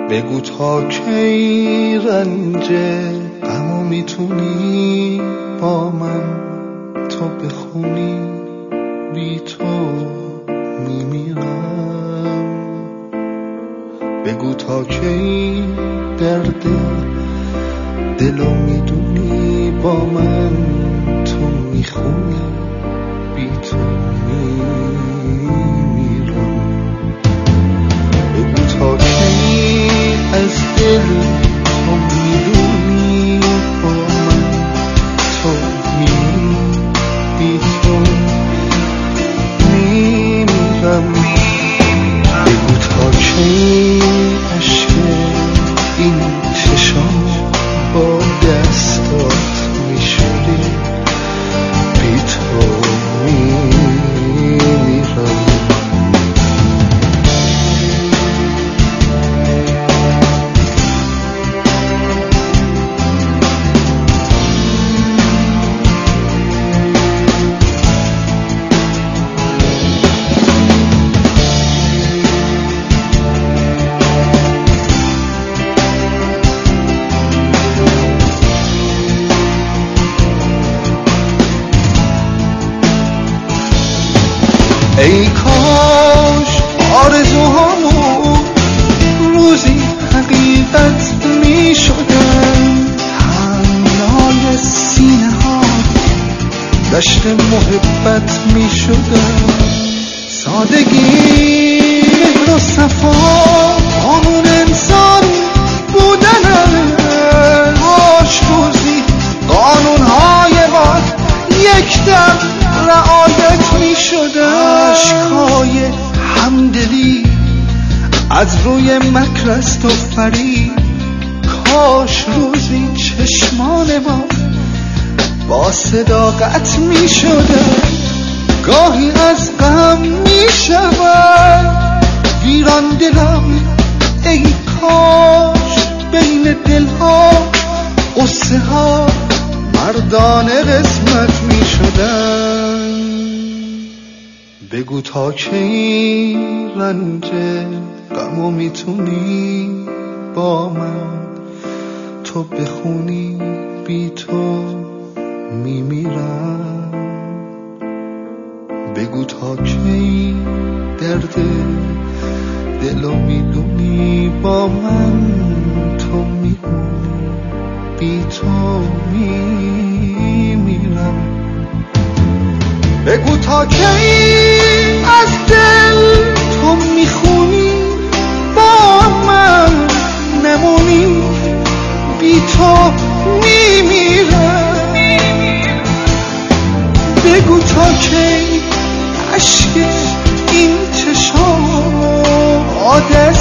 بگو تا کی رنج غمو میتونی با من تو بخونی، بی تو میمیرم. بگو تا کی درد دلو میدونی با من تو میخونی، بی تو میمیرم. بگو تا کی از دل تو میدونی با من تو میمیرم، بی تو میمیرم. بگو تا کی عشق این چشام با دستات میشوری، بی تو میمیرم. ای کاش آرزوهامون روزی حقیقت می شدن، حملای سینه ها دشت محبت می شدن. سادگی مهر و صفا قانون انسان بودنه، کاش روزی قانونهای ما یک دم رعایت می شده. عشقای همدلی از روی مکر است و فریب، کاش روزی چشمان ما با صداقت می شده. گاهی از غم می شود ویران دلم، ای کاش بین دلها قصه ها مردانه قسمت می شدن. بگو تا کی رنج غمو میتونی با من تو بخونی، بی تو میمیرم. بگو تا کی درد دلو میدونی با من تو میمونی، بی تو میمیرم. بگو تا کی از دل تو میخونی با من نمونی، بی تو میمیرم. بگو تا کی عشق این چشام عادت